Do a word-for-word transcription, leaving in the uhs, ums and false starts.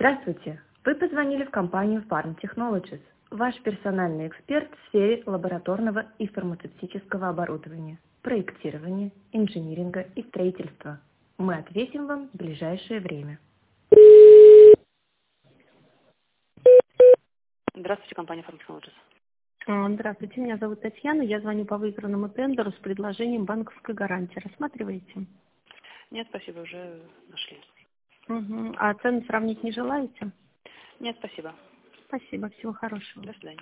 Здравствуйте! Вы позвонили в компанию Farm Technologies, ваш персональный эксперт в сфере лабораторного и фармацевтического оборудования, проектирования, инжиниринга и строительства. Мы ответим вам в ближайшее время. Здравствуйте, компания Farm Technologies. А, Здравствуйте, меня зовут Татьяна, я звоню по выигранному тендеру с предложением банковской гарантии. Рассматриваете? Нет, спасибо, уже нашли. Угу. А цены сравнить не желаете? Нет, спасибо. Спасибо, всего хорошего. До свидания.